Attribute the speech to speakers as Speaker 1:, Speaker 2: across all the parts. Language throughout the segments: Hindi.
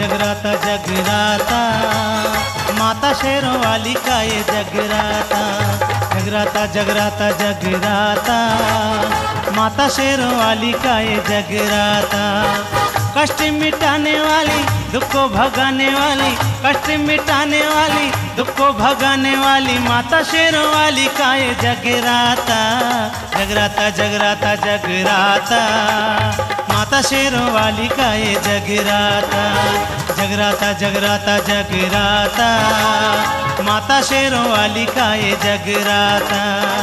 Speaker 1: जगराता जगराता, माता शेरों वाली का ये जगराता। जगराता जगराता जगराता, माता शेरों वाली का ये जगराता। कष्ट मिटाने वाली, दुख को भगाने वाली, कष्ट मिटाने वाली, दुख को भगाने वाली, माता शेरों वाली का ये जगराता। जगराता जगराता जगराता, माता शेरों वाली का ये जगराता। जगराता जगराता जगराता, माता शेरों वाली का ये जगराता।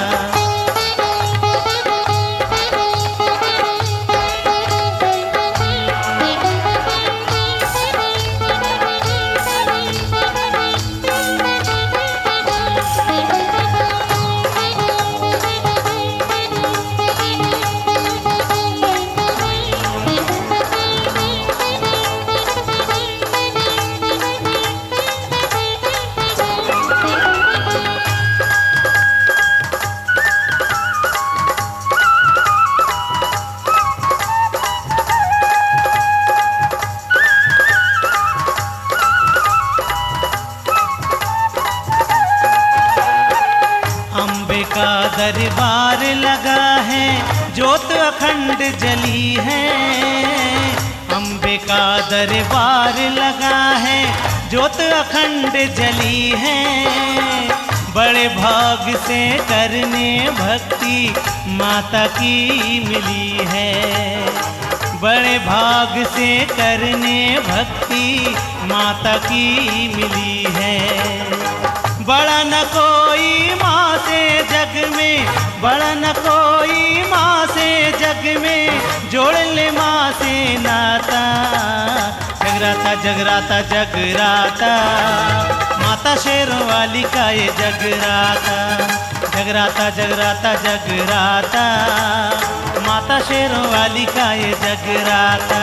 Speaker 1: का दरबार लगा है, ज्योत अखंड जली है। अम्बे का दरबार लगा है, ज्योत अखंड जली है। बड़े भाग से करने भक्ति माता की मिली है। बड़े भाग से करने भक्ति माता की मिली है। बड़ा न कोई माँ से जग में, बड़ा न कोई माँ से जग में, जोड़ ले माँ से नाता। जगराता जगराता जगराता, माता शेरों वाली का ये जगराता। जगराता जगराता जगराता, माता शेरों वाली का ये जगराता।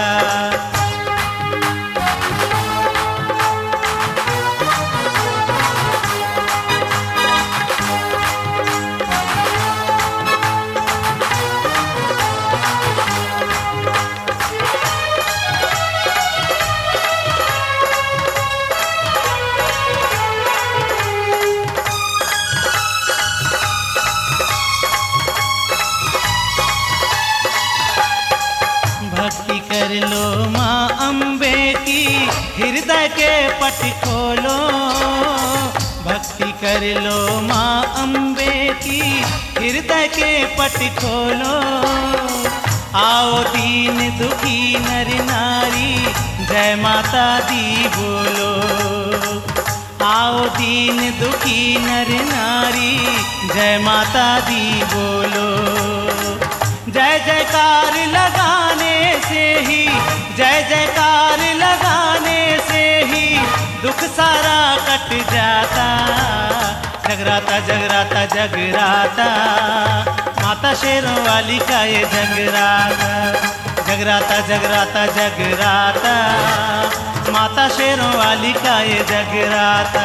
Speaker 1: भक्ति कर लो माँ अम्बे की, हृदय के पट खोलो। भक्ति कर लो माँ अम्बे की, हृदय के पट खोलो। आओ दीन दुखी नर नारी, जय माता दी बोलो। आओ दीन दुखी नर नारी, जय माता दी बोलो। जय जयकार लगाने से ही, जय जयकार लगाने से ही, दुख सारा कट जाता। जगराता जगराता जगराता, माता शेरों वाली का ये जगराता। जगराता जगराता जगराता, माता शेरों वाली का ये जगराता।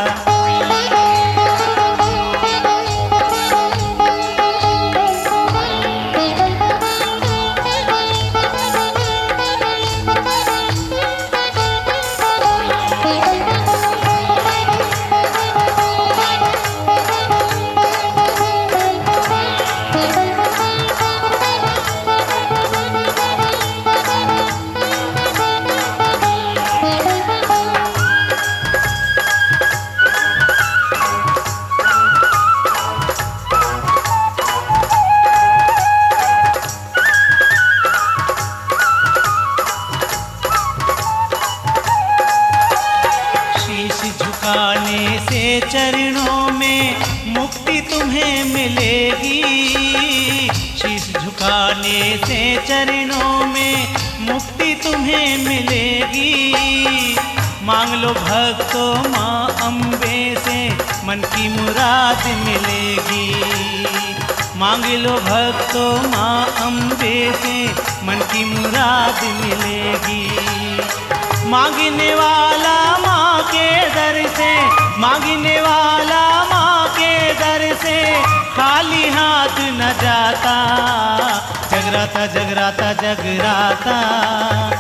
Speaker 1: झुकाने से चरणों में मुक्ति तुम्हें मिलेगी। शीश झुकाने से चरणों में मुक्ति तुम्हें मिलेगी। मांग लो भक्तों माँ अम्बे से, मन की मुराद मिलेगी। मांग लो भक्तों माँ अम्बे से, मन की मुराद मिलेगी। मांगने वाला माँ के दर से, मांगने वाला माँ के दर से, खाली हाथ न जाता। जगराता जगराता जगराता, माता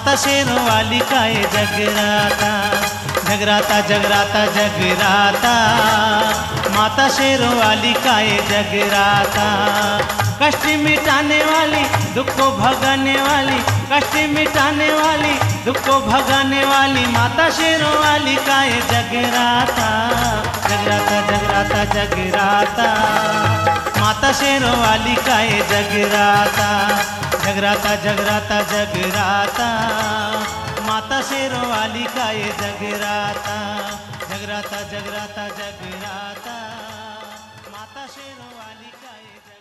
Speaker 1: माता शेरों वाली का ये जगराता। जगराता जगराता जगराता, माता शेरों वाली का ये जगराता। कष्ट मिटाने वाली, दुख को भगाने वाली, कष्ट मिटाने वाली, दुख को भगाने वाली, माता शेरों वाली का ये जगराता। जगराता जगराता जगराता, माता शेरों वाली का ये जगराता। जगराता जगराता जगराता, माता शेरों वाली का ये जगराता। जगराता जगराता जगराता, माता शेरों वाली का ये जगराता।